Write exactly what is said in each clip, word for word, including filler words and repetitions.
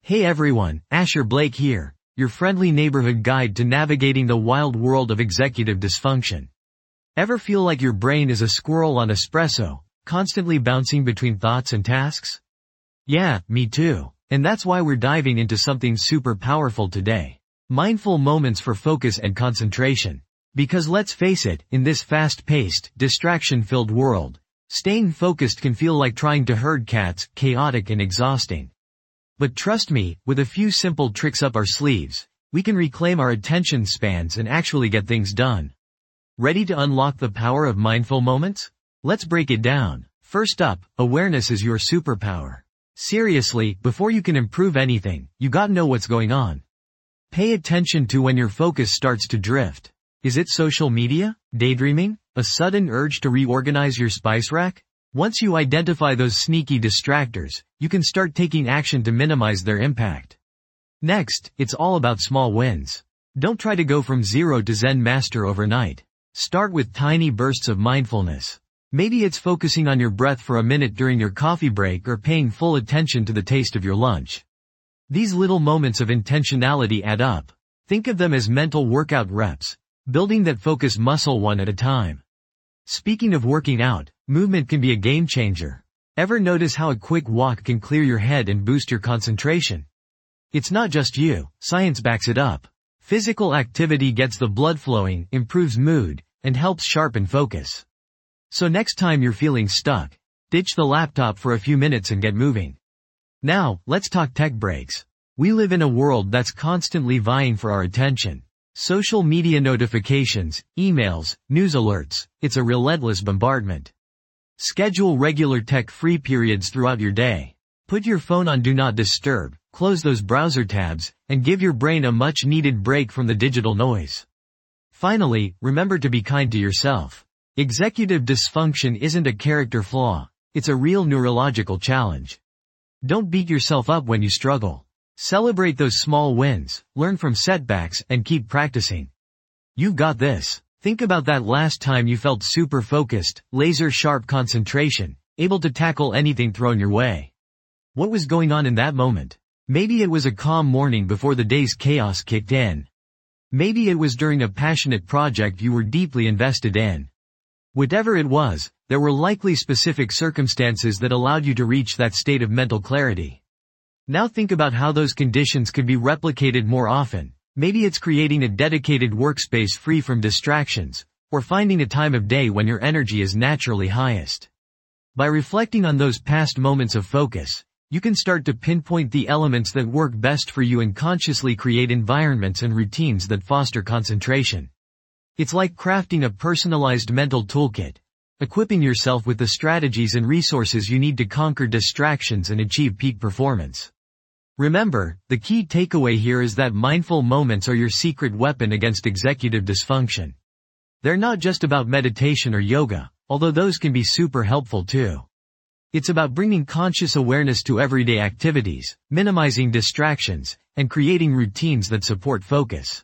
Hey everyone, Asher Blake here, your friendly neighborhood guide to navigating the wild world of executive dysfunction. Ever feel like your brain is a squirrel on espresso, constantly bouncing between thoughts and tasks? Yeah, me too. And that's why we're diving into something super powerful today. Mindful moments for focus and concentration. Because let's face it, in this fast-paced, distraction-filled world, staying focused can feel like trying to herd cats, chaotic and exhausting. But trust me, with a few simple tricks up our sleeves, we can reclaim our attention spans and actually get things done. Ready to unlock the power of mindful moments? Let's break it down. First up, awareness is your superpower. Seriously, before you can improve anything, you gotta know what's going on. Pay attention to when your focus starts to drift. Is it social media? Daydreaming? A sudden urge to reorganize your spice rack? Once you identify those sneaky distractors, you can start taking action to minimize their impact. Next, it's all about small wins. Don't try to go from zero to Zen master overnight. Start with tiny bursts of mindfulness. Maybe it's focusing on your breath for a minute during your coffee break or paying full attention to the taste of your lunch. These little moments of intentionality add up. Think of them as mental workout reps, building that focus muscle one at a time. Speaking of working out, movement can be a game changer. Ever notice how a quick walk can clear your head and boost your concentration? It's not just you, science backs it up. Physical activity gets the blood flowing, improves mood, and helps sharpen focus. So next time you're feeling stuck, ditch the laptop for a few minutes and get moving. Now, let's talk tech breaks. We live in a world that's constantly vying for our attention. Social media notifications, emails, news alerts, it's a relentless bombardment. Schedule regular tech-free periods throughout your day. Put your phone on Do Not Disturb, close those browser tabs, and give your brain a much-needed break from the digital noise. Finally, remember to be kind to yourself. Executive dysfunction isn't a character flaw, it's a real neurological challenge. Don't beat yourself up when you struggle. Celebrate those small wins, learn from setbacks, and keep practicing. You've got this. Think about that last time you felt super focused, laser-sharp concentration, able to tackle anything thrown your way. What was going on in that moment? Maybe it was a calm morning before the day's chaos kicked in. Maybe it was during a passionate project you were deeply invested in. Whatever it was, there were likely specific circumstances that allowed you to reach that state of mental clarity. Now think about how those conditions could be replicated more often. Maybe it's creating a dedicated workspace free from distractions, or finding a time of day when your energy is naturally highest. By reflecting on those past moments of focus, you can start to pinpoint the elements that work best for you and consciously create environments and routines that foster concentration. It's like crafting a personalized mental toolkit, equipping yourself with the strategies and resources you need to conquer distractions and achieve peak performance. Remember, the key takeaway here is that mindful moments are your secret weapon against executive dysfunction. They're not just about meditation or yoga, although those can be super helpful too. It's about bringing conscious awareness to everyday activities, minimizing distractions, and creating routines that support focus.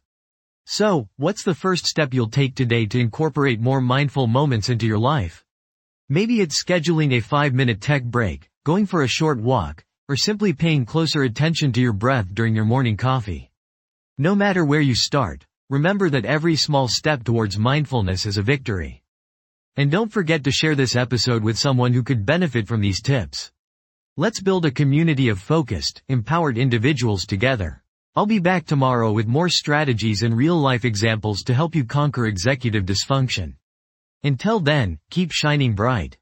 So, what's the first step you'll take today to incorporate more mindful moments into your life? Maybe it's scheduling a five-minute tech break, going for a short walk, or simply paying closer attention to your breath during your morning coffee. No matter where you start, remember that every small step towards mindfulness is a victory. And don't forget to share this episode with someone who could benefit from these tips. Let's build a community of focused, empowered individuals together. I'll be back tomorrow with more strategies and real-life examples to help you conquer executive dysfunction. Until then, keep shining bright.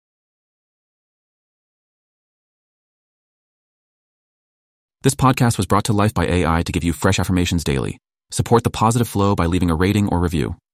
This podcast was brought to life by A I to give you fresh affirmations daily. Support the positive flow by leaving a rating or review.